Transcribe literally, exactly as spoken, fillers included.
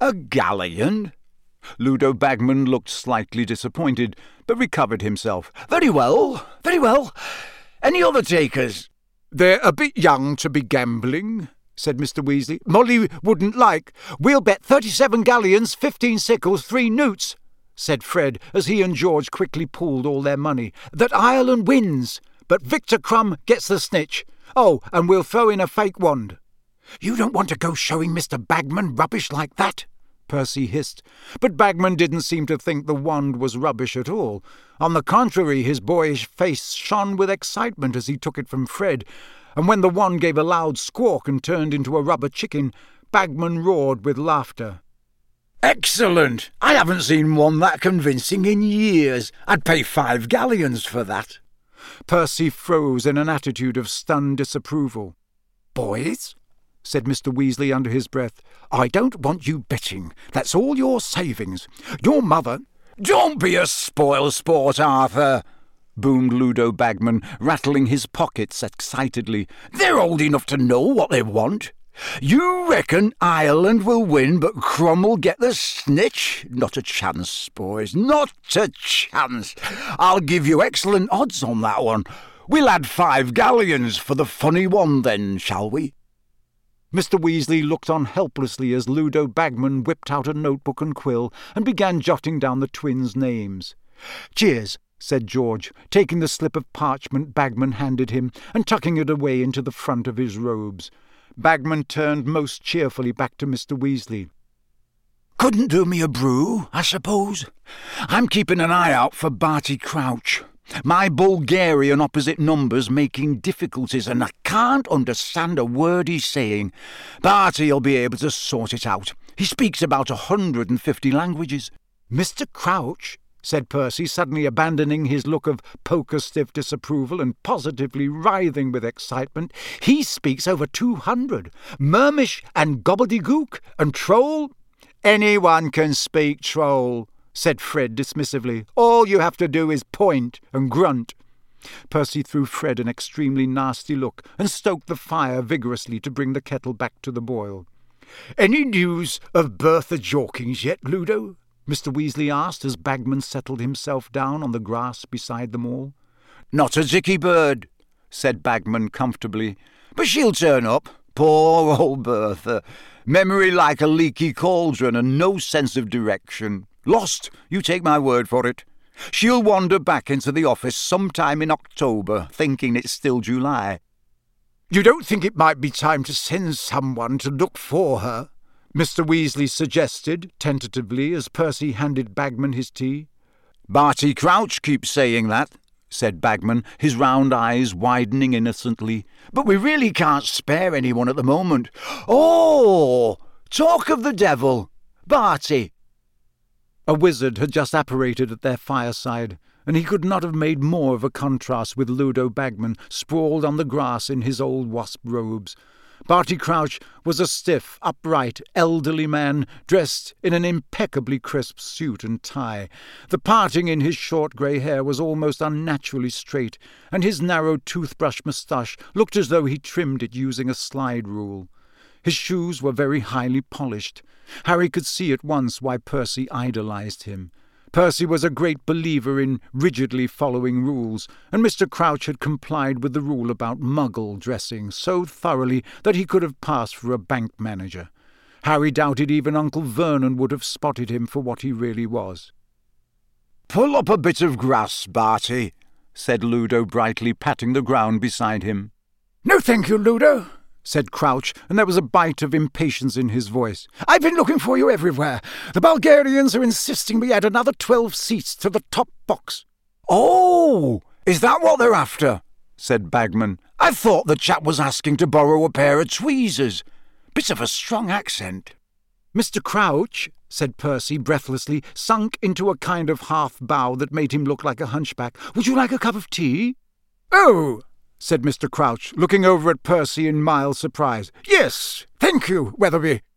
A galleon? Ludo Bagman looked slightly disappointed, but recovered himself. Very well, very well. Any other takers? They're a bit young to be gambling, said Mister Weasley. Molly wouldn't like. We'll bet thirty-seven galleons, fifteen sickles, three newts, said Fred, as he and George quickly pooled all their money, that Ireland wins, but Victor Crumb gets the snitch. Oh, and we'll throw in a fake wand. You don't want to go showing Mister Bagman rubbish like that, Percy hissed. But Bagman didn't seem to think the wand was rubbish at all. On the contrary, his boyish face shone with excitement as he took it from Fred, and when the wand gave a loud squawk and turned into a rubber chicken, Bagman roared with laughter. Excellent! I haven't seen one that convincing in years. I'd pay five galleons for that. Percy froze in an attitude of stunned disapproval. Boys, said Mister Weasley under his breath, I don't want you betting. That's all your savings. Your mother— Don't be a spoil-sport, Arthur, boomed Ludo Bagman, rattling his pockets excitedly. They're old enough to know what they want. You reckon Ireland will win, but Crumb will get the snitch? Not a chance, boys, not a chance. I'll give you excellent odds on that one. We'll add five galleons for the funny one then, shall we? Mister Weasley looked on helplessly as Ludo Bagman whipped out a notebook and quill and began jotting down the twins' names. Cheers, said George, taking the slip of parchment Bagman handed him and tucking it away into the front of his robes. Bagman turned most cheerfully back to Mister Weasley. Couldn't do me a brew, I suppose. I'm keeping an eye out for Barty Crouch. My Bulgarian opposite number's making difficulties, and I can't understand a word he's saying. Barty'll be able to sort it out. He speaks about a hundred and fifty languages. Mister Crouch, said Percy, suddenly abandoning his look of poker-stiff disapproval and positively writhing with excitement, he speaks over two hundred. Mermish and gobbledygook and troll. Anyone can speak troll, said Fred dismissively. All you have to do is point and grunt. Percy threw Fred an extremely nasty look and stoked the fire vigorously to bring the kettle back to the boil. Any news of Bertha Jorkins yet, Ludo? Mister Weasley asked as Bagman settled himself down on the grass beside them all. Not a dicky bird, said Bagman comfortably, but she'll turn up. Poor old Bertha. Memory like a leaky cauldron and no sense of direction. Lost, you take my word for it. She'll wander back into the office sometime in October, thinking it's still July. You don't think it might be time to send someone to look for her? Mister Weasley suggested, tentatively, as Percy handed Bagman his tea. Barty Crouch keeps saying that, said Bagman, his round eyes widening innocently. But we really can't spare anyone at the moment. Oh, talk of the devil. Barty. A wizard had just apparated at their fireside, and he could not have made more of a contrast with Ludo Bagman, sprawled on the grass in his old wasp robes. Barty Crouch was a stiff, upright, elderly man, dressed in an impeccably crisp suit and tie. The parting in his short grey hair was almost unnaturally straight, and his narrow toothbrush moustache looked as though he trimmed it using a slide rule. His shoes were very highly polished. Harry could see at once why Percy idolized him. Percy was a great believer in rigidly following rules, and Mister Crouch had complied with the rule about muggle dressing so thoroughly that he could have passed for a bank manager. Harry doubted even Uncle Vernon would have spotted him for what he really was. "Pull up a bit of grass, Barty," said Ludo brightly, patting the ground beside him. "No, thank you, Ludo," said Crouch, and there was a bite of impatience in his voice. "I've been looking for you everywhere. The Bulgarians are insisting we add another twelve seats to the top box." "Oh, is that what they're after?" said Bagman. "I thought the chap was asking to borrow a pair of tweezers. Bit of a strong accent." "Mister Crouch," said Percy breathlessly, sunk into a kind of half-bow that made him look like a hunchback, "would you like a cup of tea?" "Oh," said Mister Crouch, looking over at Percy in mild surprise. "Yes, thank you, Weatherby."